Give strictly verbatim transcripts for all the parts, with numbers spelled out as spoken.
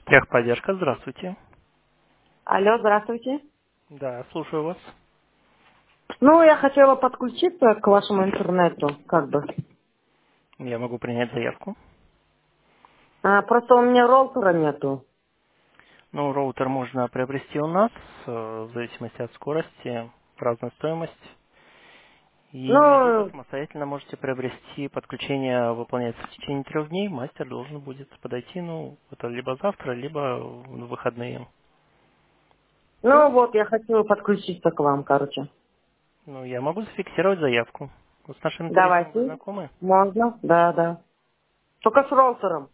Техподдержка, здравствуйте. Алло, здравствуйте. Да, слушаю вас. Ну, я хотела подключиться к вашему интернету, как бы. Я могу принять заявку. А, просто у меня роутера нету. Ну, роутер можно приобрести у нас, э, в зависимости от скорости, разная стоимость. И либо Ну, самостоятельно можете приобрести, подключение выполняется в течение трех дней, мастер должен будет подойти, ну, это либо завтра, либо в выходные. ну вот, я хочу подключиться к вам, короче. Ну, я могу зафиксировать заявку. Вот с нашими тарифами вы Давайте. знакомы? Можно? Да, да. Только с роутером.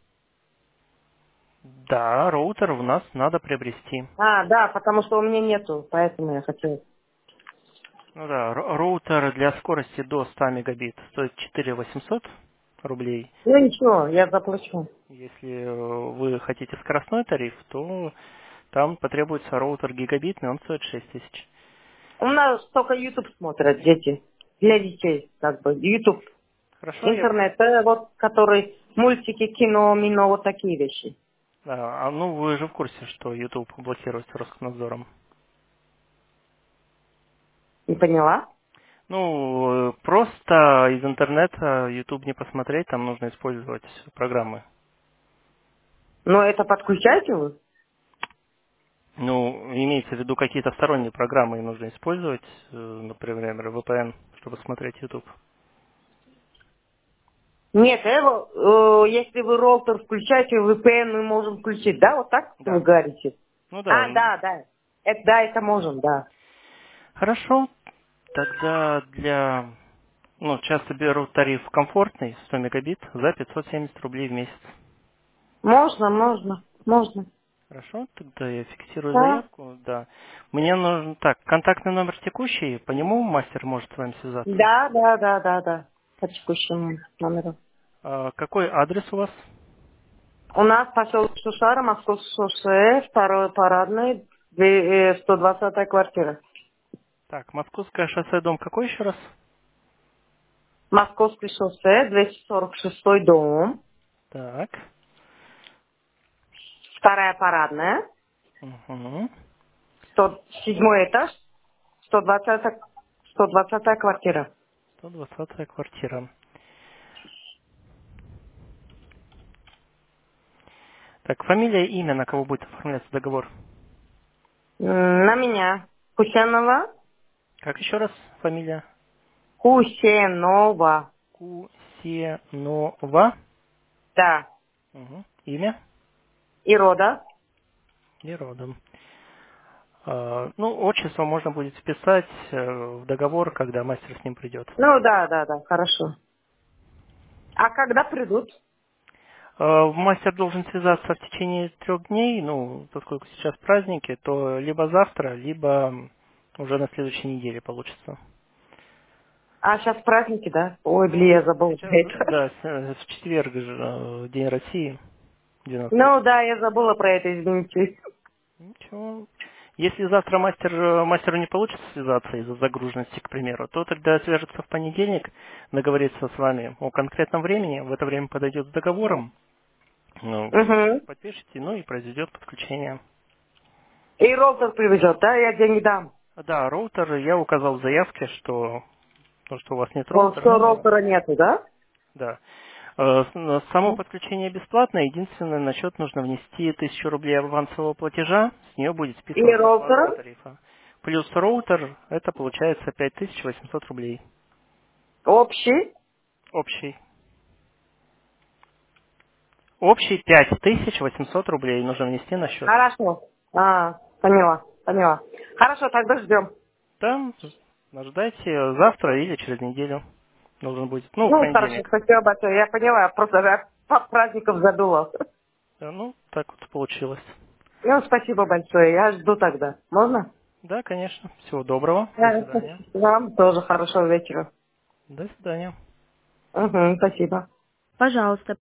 Да, роутер у нас надо приобрести. А, да, потому что у меня нету, поэтому я хочу. Ну да, ро- роутер для скорости до ста мегабит стоит четыре тысячи восемьсот рублей. Ну ничего, я заплачу. Если э, вы хотите скоростной тариф, то там потребуется роутер гигабитный, он стоит шесть тысяч. У нас только YouTube смотрят дети. Для детей, как бы. YouTube. Хорошо, я... Интернет, э, вот, который мультики, кино, мино, вот такие вещи. Да, а ну вы же в курсе, что YouTube блокируется Роскомнадзором. Не поняла? Ну, э, просто из интернета YouTube не посмотреть, там нужно использовать программы. Но это подключаете вы? Ну, имеется в виду какие-то сторонние программы нужно использовать, э, например, ви пи эн, чтобы смотреть YouTube. Нет, Эво, э, если вы роутер включаете, ви пи эн мы можем включить, да, вот так вы Да. говорите? Ну да. А, да, да. Это, да, это можем, да. Хорошо. Тогда для... Ну, часто берут тариф комфортный, сто мегабит, за пятьсот семьдесят рублей в месяц. Можно, можно, можно. Хорошо, тогда я фиксирую Да, заявку, да. Мне нужен... Так, контактный номер текущий, по нему мастер может с вами связаться. да, да, да, да, да. По текущему номеру. А какой адрес у вас? У нас поселок Шушара, Московское шоссе, второй парадный, две- э, сто двадцатая квартира. Так, Московское шоссе, дом какой еще раз? Московское шоссе, двести сорок шестой дом, Так. вторая парадная, Угу. сто седьмой этаж, сто двадцатая, сто двадцатая квартира. сто двадцатая квартира. Так, фамилия, имя, на кого будет оформляться договор? М, На меня. Кусенова. Как еще раз фамилия? Кусенова. Кусенова. Да. Угу. Имя И рода. и родом. А, ну, отчество можно будет вписать э, в договор, когда мастер с ним придет. Ну да, да, да, хорошо. А когда придут? А, мастер должен связаться в течение трех дней, ну, поскольку сейчас праздники, то либо завтра, либо уже на следующей неделе получится. А сейчас праздники, да? Ой, блин, Ну, я забыла про сейчас, это. да, с- э, в четверг же э, День России, девяносто Ну восьмой. да, я забыла про это, извините. Ничего. Если завтра мастер, э, мастеру не получится связаться из-за загруженности, к примеру, то тогда свяжется в понедельник, договорится с вами о конкретном времени, в это время подойдет с договором, ну, Угу. подпишите, ну и произведет подключение. И роутер привезет, да? Я деньги дам. Да, роутер, я указал в заявке, что, то, что у вас нет О, роутера, что но роутера нету, да? да. Э, с- э, Само подключение бесплатное, единственное, на счет нужно внести тысячу рублей авансового платежа, с нее будет И списываться оплата роутера? тарифа. Плюс роутер, это получается пять тысяч восемьсот рублей. Общий? Общий. Общий пять тысяч восемьсот рублей нужно внести на счет. Хорошо. А, поняла, поняла. Хорошо, тогда ждем. Там ожидайте завтра или через неделю. Должен будет. Ну, в Ну, хорошо, понедельник. спасибо большое. Я поняла, я просто я по праздников забыла. Да, ну, так вот получилось. Ну, спасибо большое, я жду тогда. Можно? Да, конечно. Всего доброго. До Да, свидания. вам тоже хорошего вечера. До свидания. Угу, спасибо. Пожалуйста.